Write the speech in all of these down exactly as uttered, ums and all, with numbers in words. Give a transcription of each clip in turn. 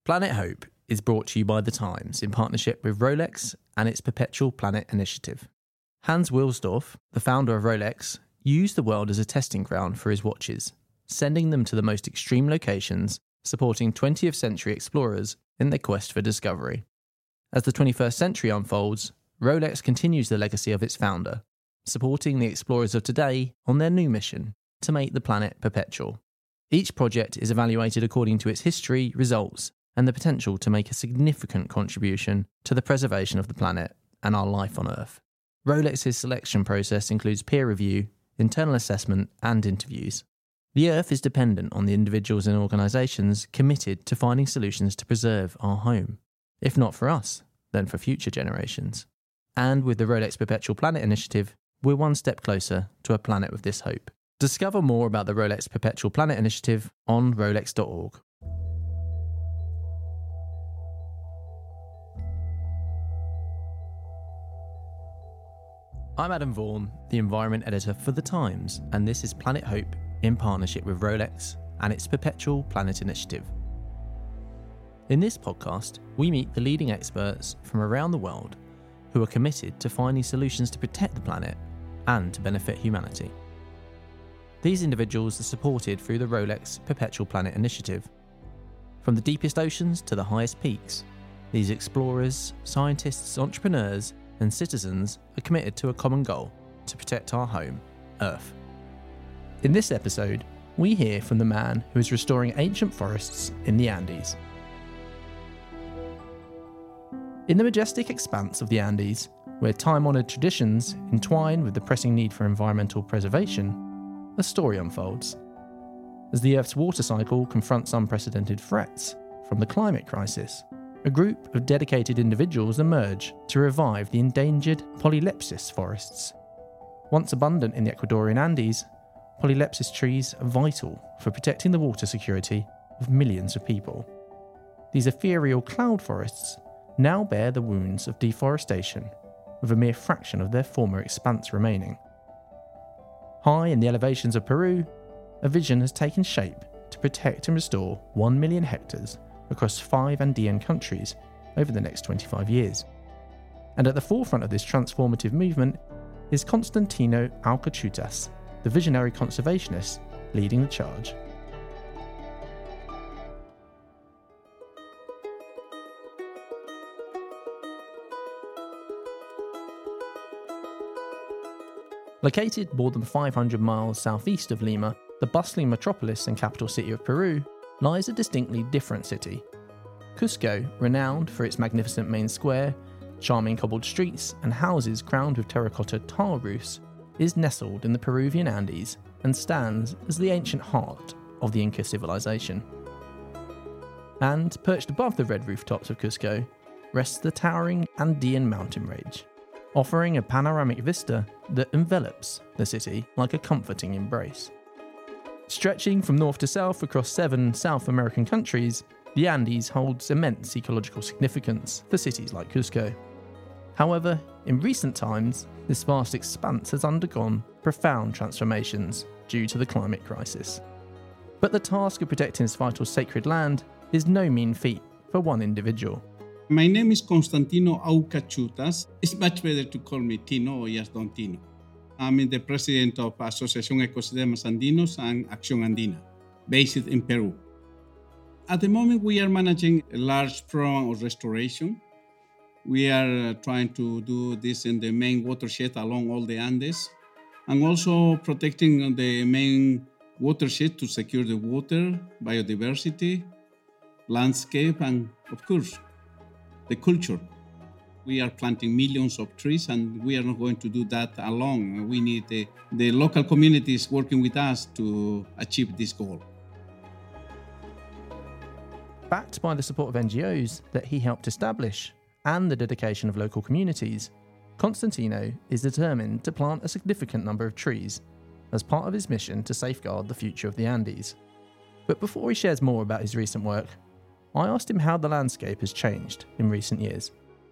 Planet Hope is brought to you by The Times in partnership with Rolex and its Perpetual Planet initiative. Hans Wilsdorf, the founder of Rolex, used the world as a testing ground for his watches, sending them to the most extreme locations, supporting twentieth century explorers in their quest for discovery. As the twenty-first century unfolds, Rolex continues the legacy of its founder, supporting the explorers of today on their new mission to make the planet perpetual. Each project is evaluated according to its history, results, and the potential to make a significant contribution to the preservation of the planet and our life on Earth. Rolex's selection process includes peer review, internal assessment, and interviews. The Earth is dependent on the individuals and organisations committed to finding solutions to preserve our home. If not for us, then for future generations. And with the Rolex Perpetual Planet initiative, we're one step closer to a planet with this hope. Discover more about the Rolex Perpetual Planet initiative on rolex dot org. I'm Adam Vaughan, the Environment Editor for The Times, and this is Planet Hope in partnership with Rolex and its Perpetual Planet initiative. In this podcast, we meet the leading experts from around the world who are committed to finding solutions to protect the planet and to benefit humanity. These individuals are supported through the Rolex Perpetual Planet initiative. From the deepest oceans to the highest peaks, these explorers, scientists, entrepreneurs, and citizens are committed to a common goal: to protect our home, Earth. In this episode, we hear from the man who is restoring ancient forests in the Andes. In the majestic expanse of the Andes, where time-honoured traditions entwine with the pressing need for environmental preservation, a story unfolds. As the Earth's water cycle confronts unprecedented threats from the climate crisis, a group of dedicated individuals emerge to revive the endangered polylepsis forests. Once abundant in the Ecuadorian Andes, polylepsis trees are vital for protecting the water security of millions of people. These ethereal cloud forests now bear the wounds of deforestation, with a mere fraction of their former expanse remaining. High in the elevations of Peru, a vision has taken shape to protect and restore one million hectares across five Andean countries over the next twenty-five years. And at the forefront of this transformative movement is Constantino Alcachutas, the visionary conservationist leading the charge. Located more than five hundred miles southeast of Lima, the bustling metropolis and capital city of Peru lies a distinctly different city. Cusco, renowned for its magnificent main square, charming cobbled streets, and houses crowned with terracotta tile roofs, is nestled in the Peruvian Andes and stands as the ancient heart of the Inca civilization. And perched above the red rooftops of Cusco rests the towering Andean mountain range, offering a panoramic vista that envelops the city like a comforting embrace. Stretching from north to south across seven South American countries, the Andes holds immense ecological significance for cities like Cusco. However, in recent times, this vast expanse has undergone profound transformations due to the climate crisis. But the task of protecting this vital sacred land is no mean feat for one individual. My name is Constantino Aucachutas. It's much better to call me Tino or just Don Tino. I'm the president of Asociación Ecosistemas Andinos and Acción Andina, based in Peru. At the moment, we are managing a large program of restoration. We are trying to do this in the main watershed along all the Andes, and also protecting the main watershed to secure the water, biodiversity, landscape, and of course, the culture. We are planting millions of trees, and we are not going to do that alone. We need the, the local communities working with us to achieve this goal. Backed by the support of N G Os that he helped establish and the dedication of local communities, Constantino is determined to plant a significant number of trees as part of his mission to safeguard the future of the Andes. But before he shares more about his recent work, I asked him how the landscape has changed in recent years.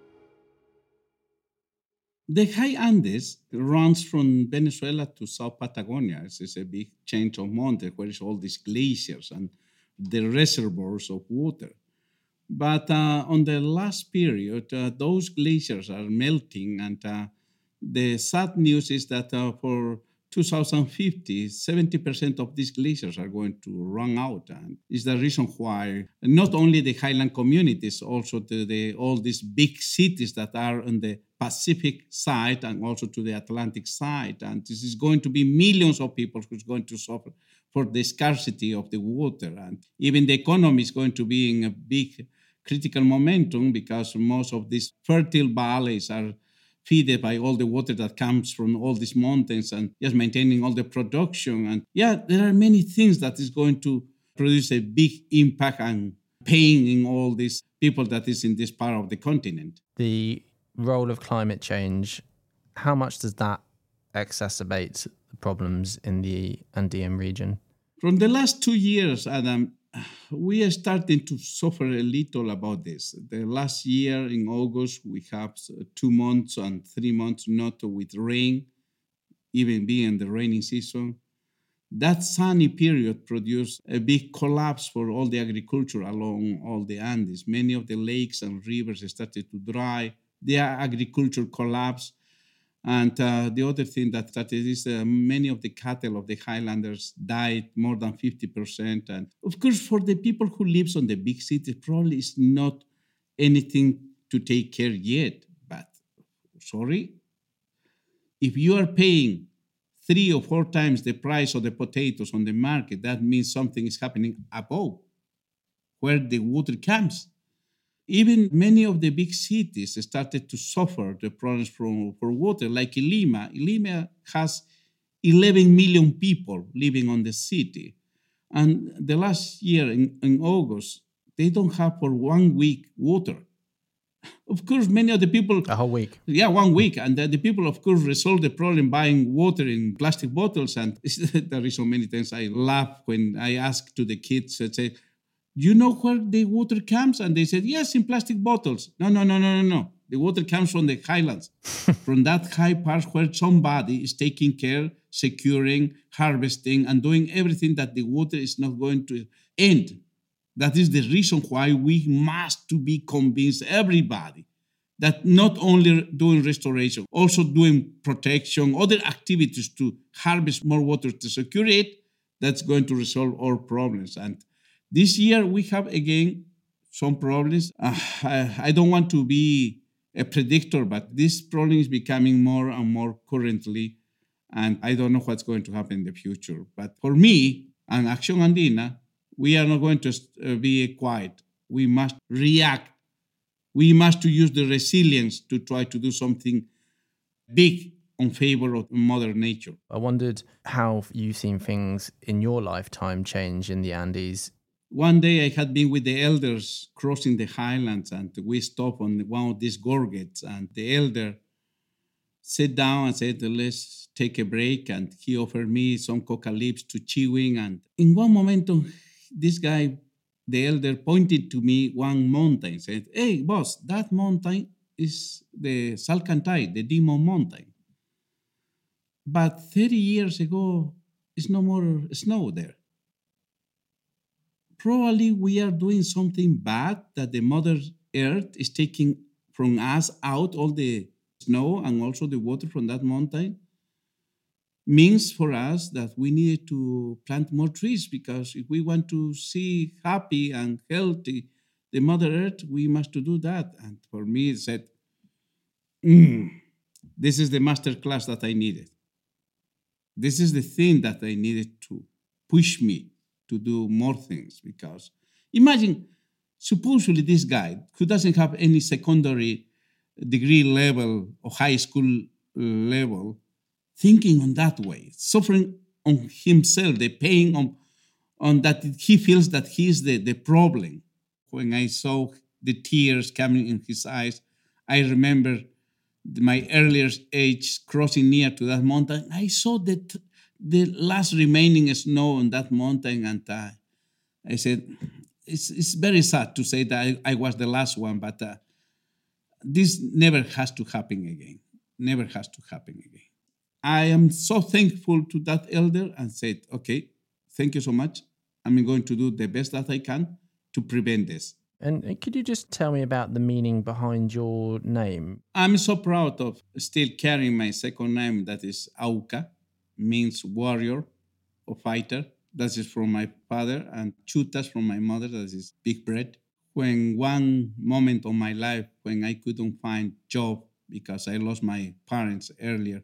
The high Andes runs from Venezuela to South Patagonia. It's a big change of mountain where it's all these glaciers and the reservoirs of water. But uh, on the last period, uh, those glaciers are melting, and uh, the sad news is that uh, for two thousand fifty, seventy percent of these glaciers are going to run out. And it's the reason why not only the highland communities, also to the, all these big cities that are on the Pacific side and also to the Atlantic side. And this is going to be millions of people who's going to suffer for the scarcity of the water. And even the economy is going to be in a big critical momentum because most of these fertile valleys are fed by all the water that comes from all these mountains and just maintaining all the production. And yeah, there are many things that is going to produce a big impact and pain in all these people that is in this part of the continent. The role of climate change, how much does that exacerbate the problems in the Andean region? From the last two years, Adam, we are starting to suffer a little about this. The last year in August, we have two months and three months not with rain, even being the rainy season. That sunny period produced a big collapse for all the agriculture along all the Andes. Many of the lakes and rivers started to dry. Their agriculture collapsed. And uh, the other thing that started is uh, many of the cattle of the highlanders died, more than fifty percent. And of course, for the people who lives on the big cities, probably it's not anything to take care yet. But sorry, if you are paying three or four times the price of the potatoes on the market, that means something is happening above where the water comes. Even many of the big cities started to suffer the problems from, for water, like Lima. Lima has eleven million people living on the city. And the last year in, in August, they don't have for one week water. Of course, many of the people... A whole week. Yeah, one week. And the, the people, of course, resolved the problem buying water in plastic bottles. And there is so many times I laugh when I ask to the kids, I say, you know where the water comes? And they said, yes, in plastic bottles. No, no, no, no, no, no. The water comes from the highlands, from that high part where somebody is taking care, securing, harvesting, and doing everything that the water is not going to end. That is the reason why we must to be convinced, everybody, that not only doing restoration, also doing protection, other activities to harvest more water to secure it, that's going to resolve all problems. And this year, we have, again, some problems. Uh, I, I don't want to be a predictor, but this problem is becoming more and more currently, and I don't know what's going to happen in the future. But for me and Acción Andina, we are not going to uh, be quiet. We must react. We must to use the resilience to try to do something big in favor of Mother Nature. I wondered how you've seen things in your lifetime change in the Andes. One day I had been with the elders crossing the highlands, and we stopped on one of these gorgets, and the elder sat down and said, let's take a break, and he offered me some coca leaves to chewing. And in one momentum, this guy, the elder, pointed to me one mountain, said, hey, boss, that mountain is the Salcantay, the Demon Mountain. But thirty years ago, it's no more snow there. Probably we are doing something bad, that the Mother Earth is taking from us out all the snow and also the water from that mountain. Means for us that we need to plant more trees, because if we want to see happy and healthy the Mother Earth, we must to do that. And for me, it said, mm, this is the master class that I needed. This is the thing that I needed to push me to do more things. Because imagine, supposedly this guy who doesn't have any secondary degree level or high school level, thinking on that way, suffering on himself, the pain on, on that he feels that he is the, the problem. When I saw the tears coming in his eyes, I remember my earlier age crossing near to that mountain. I saw that the last remaining snow on that mountain, and uh, I said, it's, it's very sad to say that I, I was the last one, but uh, this never has to happen again. Never has to happen again. I am so thankful to that elder and said, okay, thank you so much. I'm going to do the best that I can to prevent this. And could you just tell me about the meaning behind your name? I'm so proud of still carrying my second name, that is Auca, means warrior or fighter. That is from my father, and Chutas from my mother, that is big bread. When one moment of my life, when I couldn't find job because I lost my parents earlier,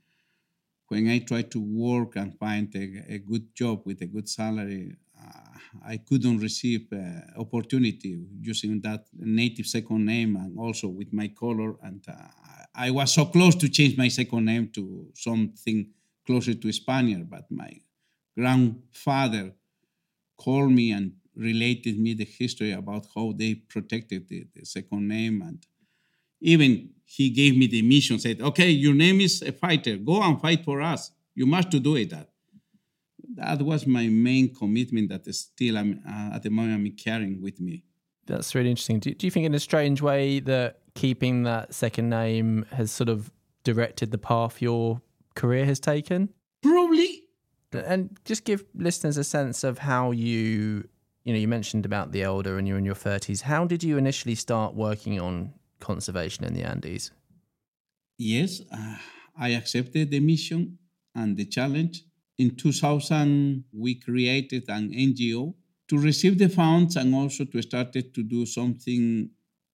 when I tried to work and find a, a good job with a good salary, uh, I couldn't receive uh, opportunity using that native second name and also with my color. And uh, I was so close to change my second name to something closer to Spaniard, but my grandfather called me and related me the history about how they protected the, the second name. And even he gave me the mission, said, okay, your name is a fighter. Go and fight for us. You must do it. That that was my main commitment that still I'm, uh, at the moment I'm carrying with me. That's really interesting. Do, do you think in a strange way that keeping that second name has sort of directed the path your career has taken? Probably. And just give listeners a sense of how you, you know, you mentioned about the elder and you're in your thirties. How did you initially start working on conservation in the Andes? Yes, uh, I accepted the mission and the challenge. In two thousand, we created an N G O to receive the funds and also to start to do something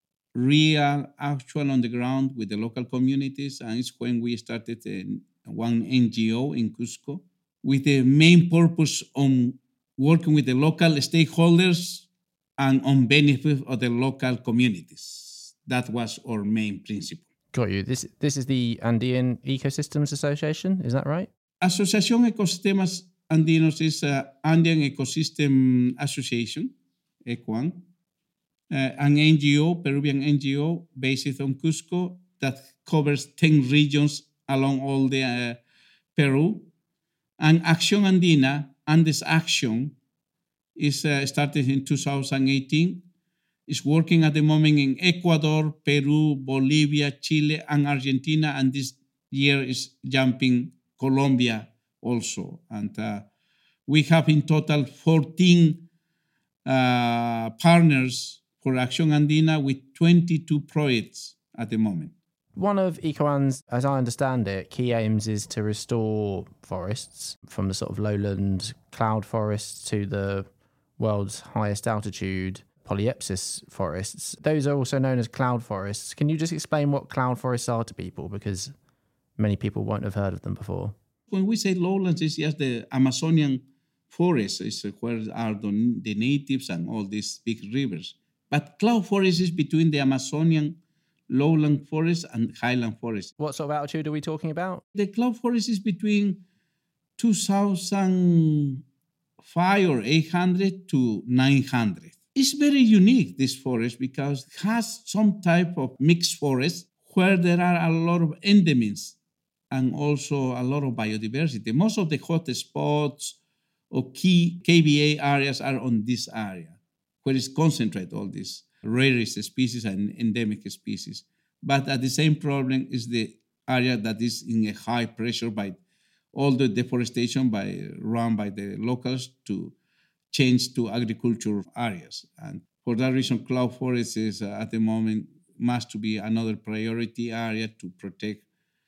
real, actual on the ground with the local communities. And it's when we started a, one N G O in Cusco with the main purpose on working with the local stakeholders and on benefit of the local communities. That was our main principle. Got you. This this is the Andean Ecosystems Association, is that right? Asociación Ecosistemas Andinos is uh, Andean Ecosystem Association, ECOAN, uh, an N G O, Peruvian N G O based on Cusco that covers ten regions along all the uh, Peru. And Acción Andina, Andes Action, is uh, started in two thousand eighteen. Is working at the moment in Ecuador, Peru, Bolivia, Chile, and Argentina. And this year is jumping Colombia also. And uh, we have in total fourteen uh, partners for Acción Andina with twenty-two projects at the moment. One of ECOAN's, as I understand it, key aims is to restore forests from the sort of lowland cloud forests to the world's highest altitude polyepsis forests. Those are also known as cloud forests. Can you just explain what cloud forests are to people? Because many people won't have heard of them before. When we say lowlands, it's just the Amazonian forests, is where are the, the natives and all these big rivers. But cloud forest is between the Amazonian lowland forest and highland forest. What sort of altitude are we talking about? The cloud forest is between two thousand five or eight hundred to nine hundred. It's very unique, this forest, because it has some type of mixed forest where there are a lot of endemins and also a lot of biodiversity. Most of the hot spots or key K B A areas are on this area, where it's concentrated all these rarest species and endemic species. But at the same problem is the area that is in a high pressure by all the deforestation by run by the locals to change to agricultural areas. And for that reason, cloud forest is uh, at the moment must to be another priority area to protect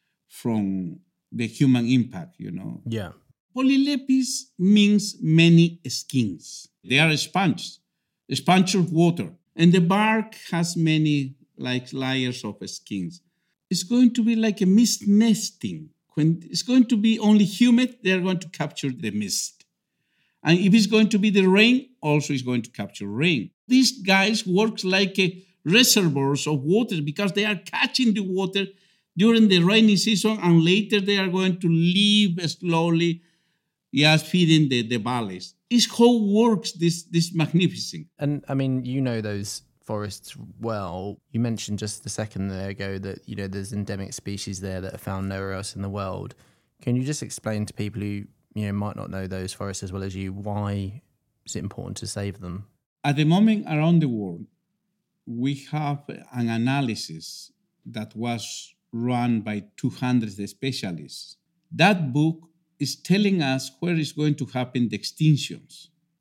from the human impact, you know. Yeah. Polylepis means many skins. They are sponges, a sponge of water. And the bark has many like layers of skins. It's going to be like a mist nesting. When it's going to be only humid, they're going to capture the mist. And if it's going to be the rain, also it's going to capture rain. These guys work like a reservoirs of water because they are catching the water during the rainy season, and later they are going to leave slowly, just feeding the, the valleys. It's how works this, this magnificent. And I mean, you know those forests well. You mentioned just a second there ago that, you know, there's endemic species there that are found nowhere else in the world. Can you just explain to people who, you know, might not know those forests as well as you, why is it important to save them? At the moment around the world, we have an analysis that was run by two hundred specialists. That book is telling us where is going to happen the extinctions.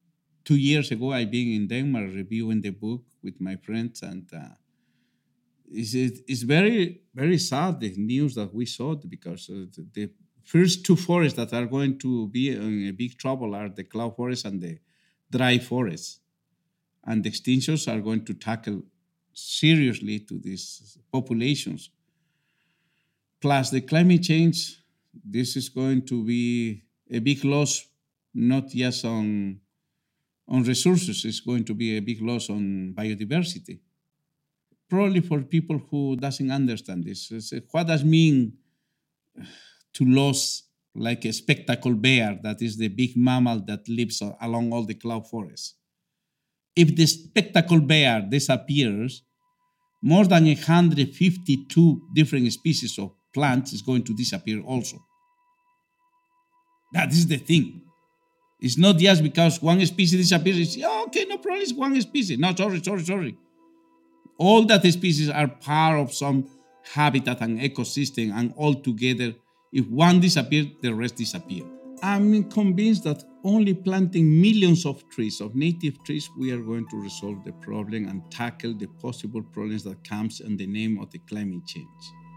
two years ago, I've been in Denmark reviewing the book with my friends, and uh, it's, it's very, very sad, the news that we saw, because uh, the, the first two forests that are going to be in a big trouble are the cloud forest and the dry forests. And the extinctions are going to tackle seriously to these populations. Plus the climate change, this is going to be a big loss, not just on, on resources, it's going to be a big loss on biodiversity. Probably for people who doesn't understand this, what does it mean to lose like a spectacle bear, that is the big mammal that lives along all the cloud forests? If the spectacle bear disappears, more than one hundred fifty-two different species of plants is going to disappear also. That is the thing. It's not just because one species disappears, it's, oh, okay, no problem, it's one species. No, sorry, sorry, sorry. All that species are part of some habitat and ecosystem, and all together, if one disappears, the rest disappear. I'm convinced that only planting millions of trees, of native trees, we are going to resolve the problem and tackle the possible problems that comes in the name of the climate change.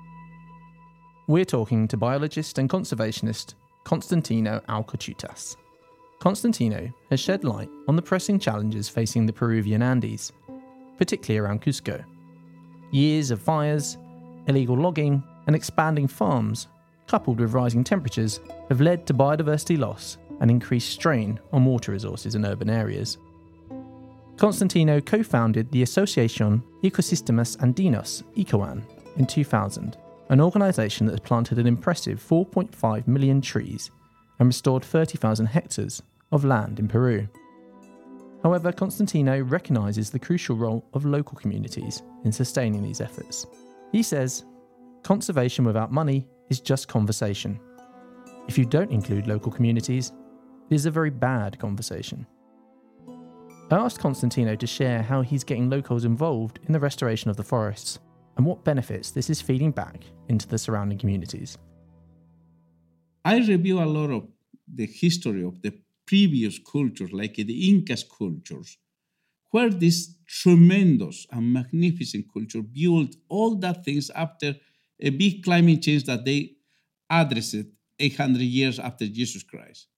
We're talking to biologist and conservationist Constantino Alcachuttas. Constantino has shed light on the pressing challenges facing the Peruvian Andes, particularly around Cusco. Years of fires, illegal logging, and expanding farms, coupled with rising temperatures, have led to biodiversity loss and increased strain on water resources in urban areas. Constantino co-founded the Asociación Ecosistemas Andinos, ECOAN, in two thousand, an organisation that has planted an impressive four point five million trees and restored thirty thousand hectares of land in Peru. However, Constantino recognises the crucial role of local communities in sustaining these efforts. He says, conservation without money is just conversation. If you don't include local communities, it is a very bad conversation. I asked Constantino to share how he's getting locals involved in the restoration of the forests and what benefits this is feeding back into the surrounding communities. I review a lot of the history of the previous cultures, like the Incas cultures, where this tremendous and magnificent culture built all that things after a big climate change that they addressed eight hundred years after Jesus Christ.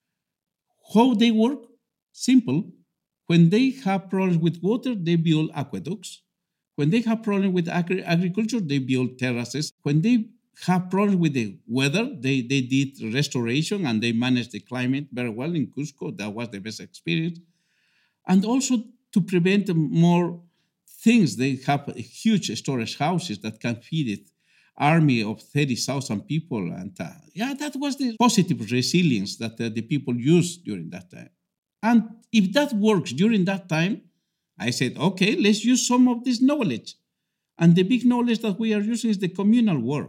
How they work? Simple. When they have problems with water, they build aqueducts. When they have problems with agri- agriculture, they build terraces. When they have problems with the weather, they, they did restoration and they managed the climate very well in Cusco. That was the best experience. And also to prevent more things, they have huge storage houses that can feed it. Army of thirty thousand people. And uh, yeah, that was the positive resilience that uh, the people used during that time. And if that works during that time, I said, okay, let's use some of this knowledge. And the big knowledge that we are using is the communal work.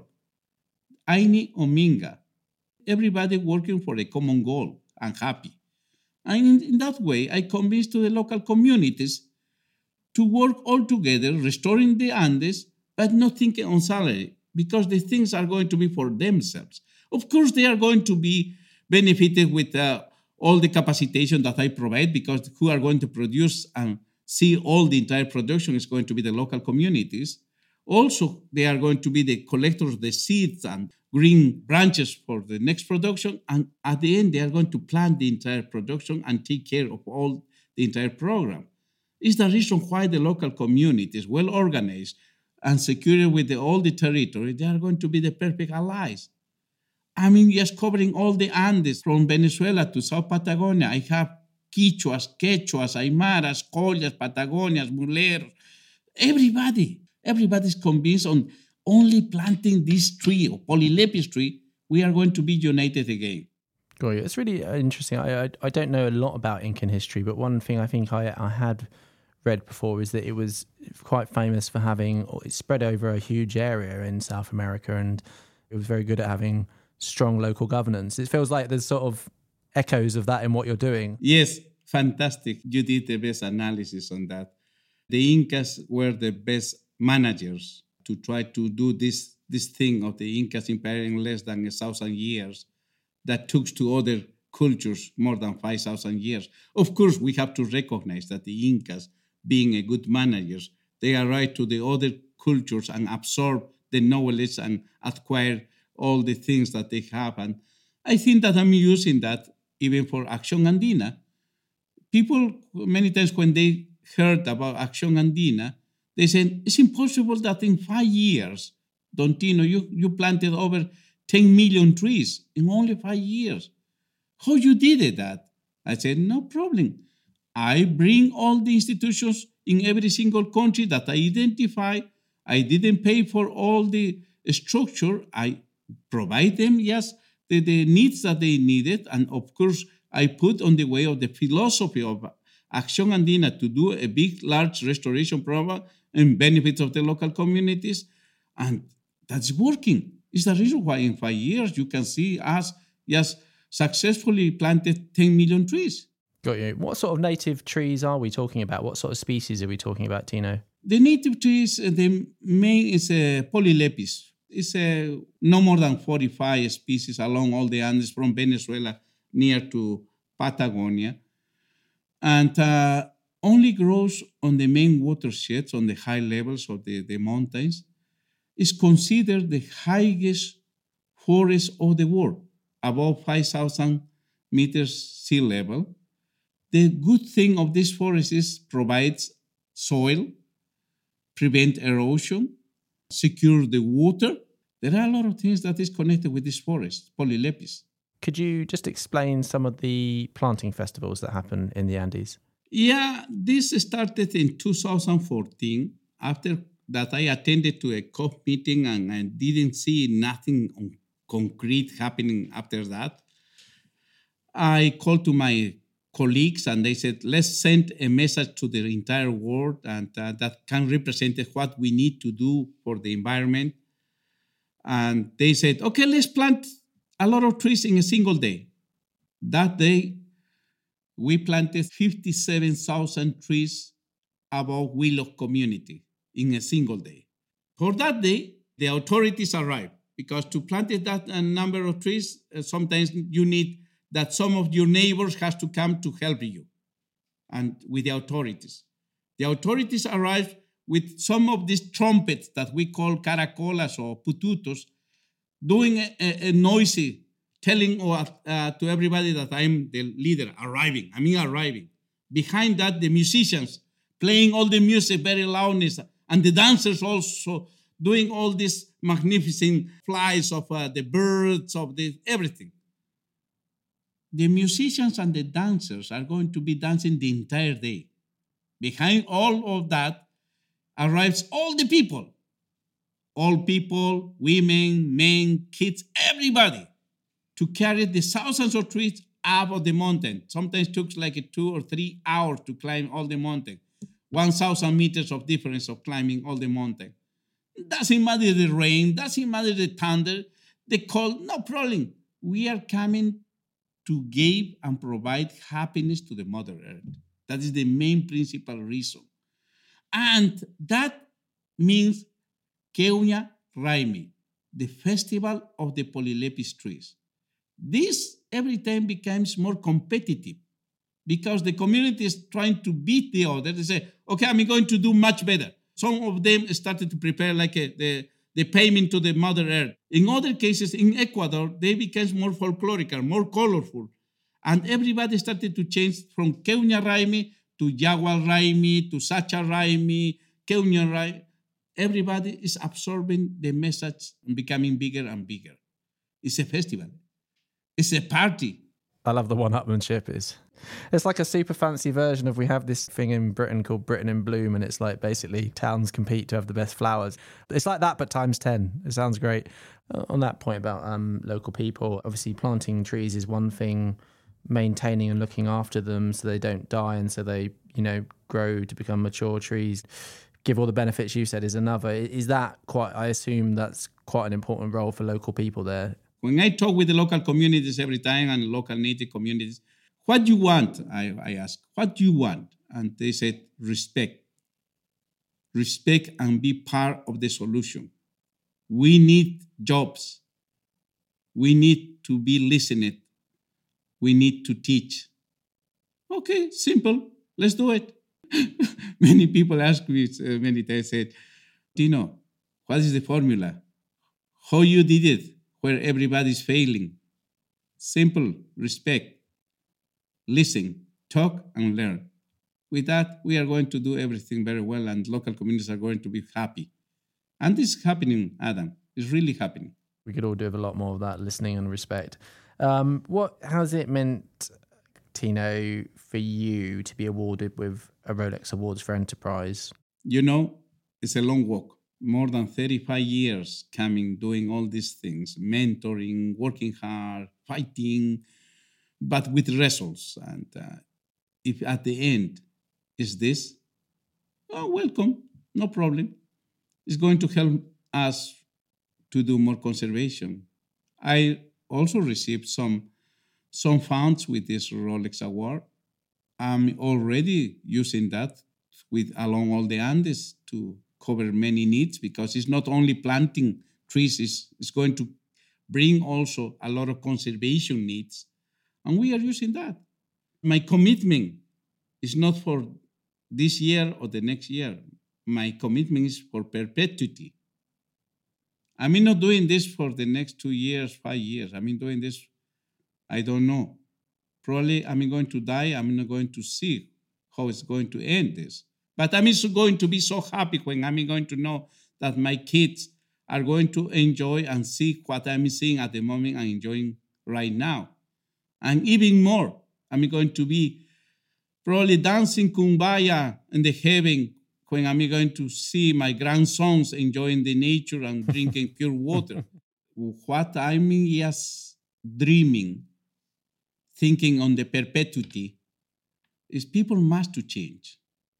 Aini Ominga. Everybody working for a common goal and happy. And in, in that way, I convinced to the local communities to work all together, restoring the Andes, but not thinking on salary, because the things are going to be for themselves. Of course, they are going to be benefited with uh, all the capacitation that I provide, because who are going to produce and see all the entire production is going to be the local communities. Also, they are going to be the collectors of the seeds and green branches for the next production. And at the end, they are going to plan the entire production and take care of all the entire program. It's the reason why the local community is well organized and secure with the, all the territory. They are going to be the perfect allies. I mean, just covering all the Andes from Venezuela to South Patagonia. I have Quichuas, Quechuas, Aymaras, Collas, Patagonias, Muleros. Everybody, everybody's convinced on only planting this tree, or Polylepis tree, we are going to be united again. Got you. It's really interesting. I, I I don't know a lot about Incan history, but one thing I think I, I had read before is that it was quite famous for having, it spread over a huge area in South America, and it was very good at having strong local governance. It feels like there's sort of echoes of that in what you're doing. Yes, fantastic. You did the best analysis on that. The Incas were the best managers to try to do this, this thing of the Incas empire in less than a thousand years that took to other cultures more than five thousand years. Of course, we have to recognize that the Incas, being a good managers, they arrived to the other cultures and absorb the knowledge and acquire all the things that they have. And I think that I'm using that even for Acción Andina. People, many times when they heard about Acción Andina, they said, it's impossible that in five years, Don Tino, you, you planted over ten million trees in only five years. How you did it that? I said, no problem. I bring all the institutions in every single country that I identify. I didn't pay for all the structure. I provide them, yes, the, the needs that they needed. And of course, I put on the way of the philosophy of Acción Andina to do a big, large restoration program in benefit of the local communities. And that's working. It's the reason why in five years you can see us just successfully planted ten million trees. Got you. What sort of native trees are we talking about? What sort of species are we talking about, Tino? The native trees, the main is a Polylepis. It's a, no more than forty-five species along all the Andes from Venezuela near to Patagonia. And uh, only grows on the main watersheds, on the high levels of the, the mountains. Is considered the highest forest of the world, above five thousand meters sea level. The good thing of this forest is provides soil, prevent erosion, secure the water. There are a lot of things that is connected with this forest, Polylepis. Could you just explain some of the planting festivals that happen in the Andes? Yeah, this started in two thousand fourteen. After that, I attended to a COP meeting and I didn't see nothing concrete happening after that. I called to my colleagues and they said, let's send a message to the entire world and uh, that can represent what we need to do for the environment. And they said, okay, let's plant a lot of trees in a single day. That day, we planted fifty-seven thousand trees above Willow community in a single day. For that day, the authorities arrived because to plant that uh, number of trees, uh, sometimes you need that some of your neighbors has to come to help you and with the authorities. The authorities arrived with some of these trumpets that we call caracolas or pututos, doing a, a, a noisy, telling uh, uh, to everybody that I'm the leader, arriving, I mean arriving. Behind that, the musicians playing all the music very loudness, and the dancers also doing all these magnificent flies of uh, the birds, of the everything. The musicians and the dancers are going to be dancing the entire day. Behind all of that arrives all the people. All people, women, men, kids, everybody, to carry the thousands of trees up of the mountain. Sometimes it took like a two or three hours to climb all the mountain. one thousand meters of difference of climbing all the mountain. Doesn't matter the rain, doesn't matter the thunder, the cold, no problem. We are coming to give and provide happiness to the Mother Earth. That is the main principal reason. And that means Keuña Raimi, the festival of the Polylepis trees. This every time becomes more competitive because the community is trying to beat the other. They say, okay, I'm going to do much better. Some of them started to prepare like a, the, the payment to the Mother Earth. In other cases, in Ecuador, they became more folklorical, more colorful. And everybody started to change from Keuña Raimi to Yagual Raimi, to Sacha Raimi, Keuña Raimi. Everybody is absorbing the message and becoming bigger and bigger. It's a festival. It's a party. I love the one-upmanship. Is it's like a super fancy version of, we have this thing in Britain called Britain in Bloom, and it's like basically towns compete to have the best flowers. It's like that, but times ten. It sounds great. Uh, on that point about um, local people, obviously planting trees is one thing, maintaining and looking after them so they don't die and so they, you know, grow to become mature trees, give all the benefits you said is another. Is that quite, I assume that's quite an important role for local people there? When I talk with the local communities every time and local native communities, what do you want? I, I ask, what do you want? And they said, respect. Respect and be part of the solution. We need jobs. We need to be listened. we need to teach. Okay, simple. Let's do it. Many people ask me uh, many times, said, Tino, what is the formula? How you did it where everybody's failing? Simple, respect, listen, talk, and learn. With that, we are going to do everything very well, and local communities are going to be happy. And this is happening, Adam. It's really happening. We could all do with a lot more of that, listening and respect. Um, what has it meant, Tino, for you to be awarded with a Rolex Awards for Enterprise? You know, it's a long walk. More than thirty-five years coming, doing all these things, mentoring, working hard, fighting, but with results. And uh, if at the end is this, oh, welcome, no problem. It's going to help us to do more conservation. I also received some, some funds with this Rolex Award. I'm already using that with along all the Andes to cover many needs, because it's not only planting trees, it's, it's going to bring also a lot of conservation needs. And we are using that. My commitment is not for this year or the next year. My commitment is for perpetuity. I mean, not doing this for the next two years, five years. I mean, doing this, I don't know. Probably I'm going to die. I'm not going to see how it's going to end this. But I'm going to be so happy when I'm going to know that my kids are going to enjoy and see what I'm seeing at the moment and enjoying right now. And even more, I'm going to be probably dancing kumbaya in the heaven when I'm going to see my grandsons enjoying the nature and drinking pure water. What I'm just dreaming, thinking on the perpetuity, is people must to change.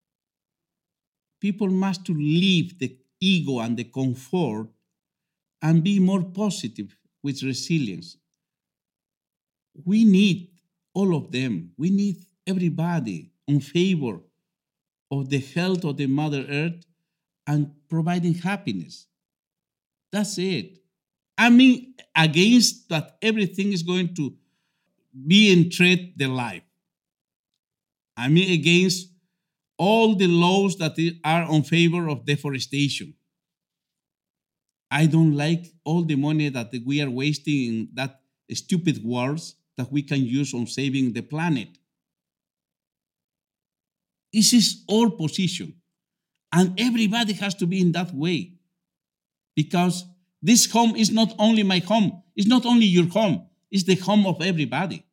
People must to leave the ego and the comfort and be more positive with resilience. We need all of them. We need everybody in favor of the health of the Mother Earth and providing happiness. That's it. I mean, against that everything is going to be in threat the life. I mean, against all the laws that are in favor of deforestation. I don't like all the money that we are wasting in that stupid wars that we can use on saving the planet. This is our position. And everybody has to be in that way. Because this home is not only my home. It's not only your home. It's the home of everybody.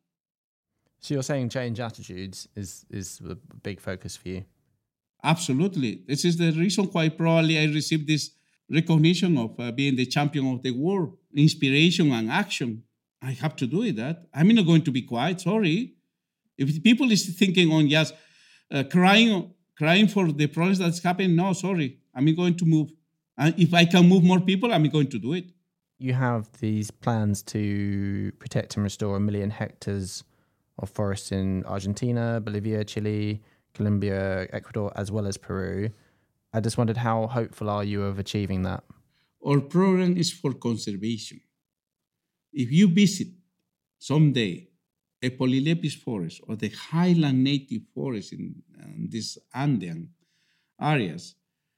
So you're saying change attitudes is, is a big focus for you? Absolutely. This is the reason why probably I received this recognition of uh, being the champion of the world, inspiration and action. I have to do it. That I'm not going to be quiet. Sorry. If people is thinking on just uh, crying, crying for the problems that's happening, no, sorry. I'm going to move. And if I can move more people, I'm going to do it. You have these plans to protect and restore a million hectares of forests in Argentina, Bolivia, Chile, Colombia, Ecuador, as well as Peru. I just wondered, how hopeful are you of achieving that? Our program is for conservation. If you visit someday a polylepis forest or the highland native forest in, in these Andean areas,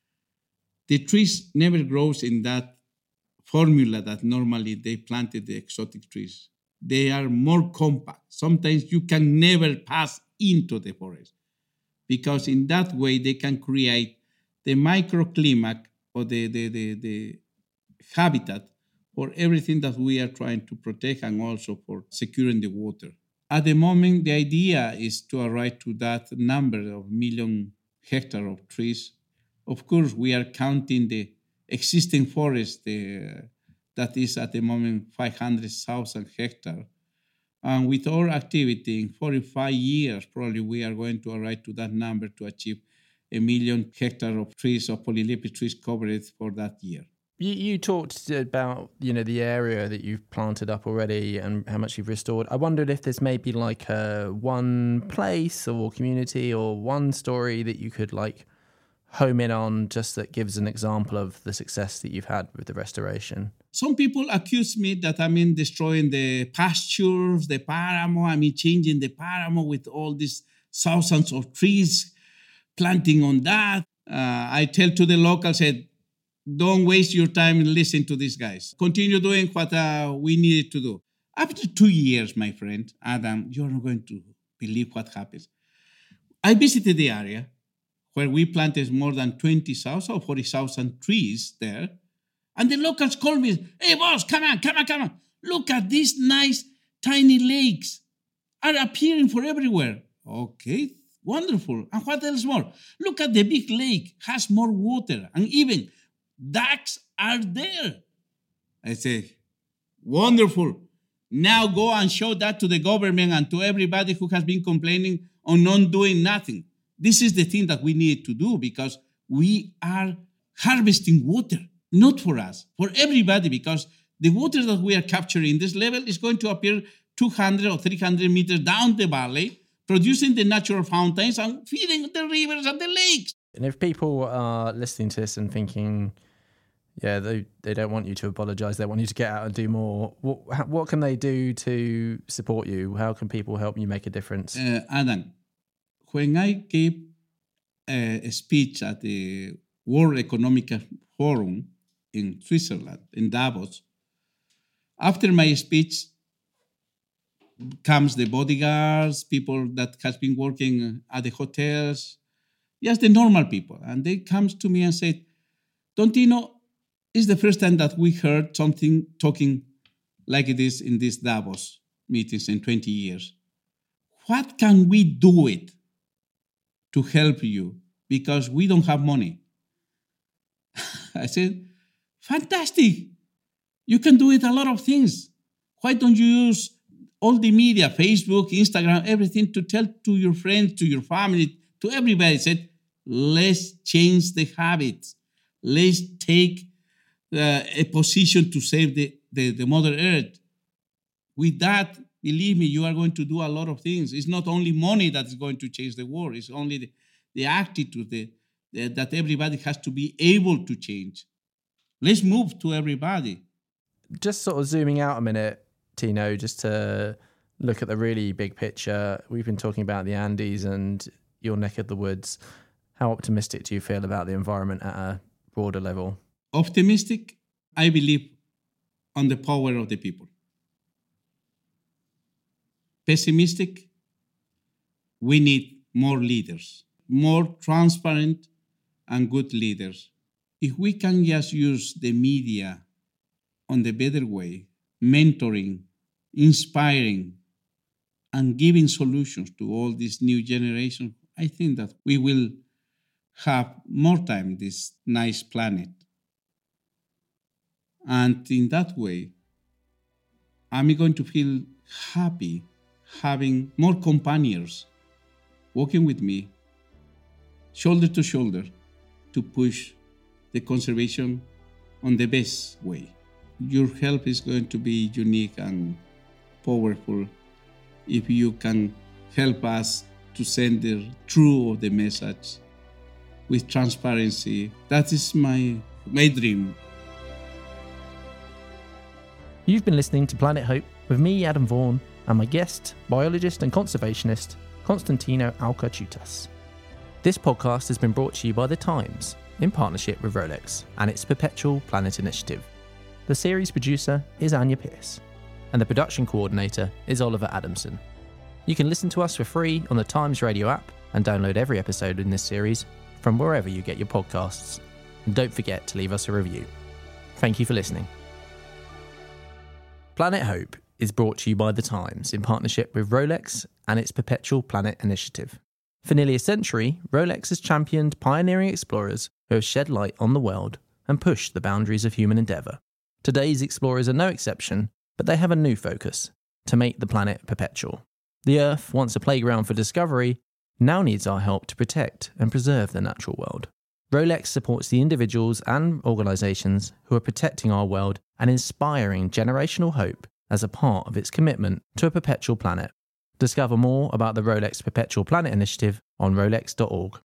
the trees never grows in that formula that normally they planted the exotic trees. They are more compact. Sometimes you can never pass into the forest, because in that way they can create the microclimate or the, the, the, the habitat for everything that we are trying to protect, and also for securing the water. At the moment, the idea is to arrive to that number of million hectares of trees. Of course, we are counting the existing forest uh, that is at the moment five hundred thousand hectares. And with our activity in forty-five years, probably we are going to arrive to that number to achieve a million hectares of trees, of polylepis trees covered for that year. You, you talked about, you know, the area that you've planted up already and how much you've restored. I wondered if there's maybe like a one place or community or one story that you could like home in on just that gives an example of the success that you've had with the restoration? Some people accuse me that I mean destroying the pastures, the paramo, I mean changing the paramo with all these thousands of trees, planting on that. Uh, I tell to the locals, said, don't waste your time and listen to these guys. Continue doing what uh, we needed to do. After two years, my friend, Adam, you're not going to believe what happens. I visited the area where we planted more than twenty thousand or forty thousand trees there. And the locals called me, hey, boss, come on, come on, come on. Look at these nice tiny lakes are appearing for everywhere. Okay, wonderful. And what else more? Look at the big lake, has more water, and even ducks are there. I say, wonderful. Now go and show that to the government and to everybody who has been complaining on not doing nothing. This is the thing that we need to do because we are harvesting water, not for us, for everybody, because the water that we are capturing in this level is going to appear two hundred or three hundred meters down the valley, producing the natural fountains and feeding the rivers and the lakes. And if people are listening to this and thinking, yeah, they, they don't want you to apologise, they want you to get out and do more, what, what can they do to support you? How can people help you make a difference? Uh, Adam, when I gave a speech at the World Economic Forum in Switzerland, in Davos, after my speech comes the bodyguards, people that has been working at the hotels, just the normal people. And they comes to me and said, Don Tino, it's the first time that we heard something talking like this in these Davos meetings in twenty years. What can we do it to help you? Because we don't have money. I said, fantastic. You can do it a lot of things. Why don't you use all the media, Facebook, Instagram, everything to tell to your friends, to your family, to everybody? I said, let's change the habits. Let's take uh, a position to save the, the, the Mother Earth. With that, believe me, you are going to do a lot of things. It's not only money that is going to change the world. It's only the, the attitude the, the, that everybody has to be able to change. Let's move to everybody. Just sort of zooming out a minute, Tino, just to look at the really big picture. We've been talking about the Andes and your neck of the woods. How optimistic do you feel about the environment at a broader level? Optimistic, I believe on the power of the people. Pessimistic, we need more leaders, more transparent and good leaders. If we can just use the media on the better way, mentoring, inspiring, and giving solutions to all this new generation, I think that we will have more time this nice planet. And in that way, I'm going to feel happy having more companions working with me, shoulder to shoulder, to push the conservation on the best way. Your help is going to be unique and powerful if you can help us to send the truth of the message with transparency. That is my, my dream. You've been listening to Planet Hope with me, Adam Vaughan, and my guest, biologist and conservationist, Constantino Alcachutas. This podcast has been brought to you by The Times in partnership with Rolex and its Perpetual Planet Initiative. The series producer is Anya Pierce, and the production coordinator is Oliver Adamson. You can listen to us for free on the Times Radio app and download every episode in this series from wherever you get your podcasts. And don't forget to leave us a review. Thank you for listening. Planet Hope is brought to you by The Times in partnership with Rolex and its Perpetual Planet Initiative. For nearly a century, Rolex has championed pioneering explorers who have shed light on the world and pushed the boundaries of human endeavour. Today's explorers are no exception, but they have a new focus: to make the planet perpetual. The Earth, once a playground for discovery, now needs our help to protect and preserve the natural world. Rolex supports the individuals and organisations who are protecting our world and inspiring generational hope as a part of its commitment to a perpetual planet. Discover more about the Rolex Perpetual Planet Initiative on rolex dot org.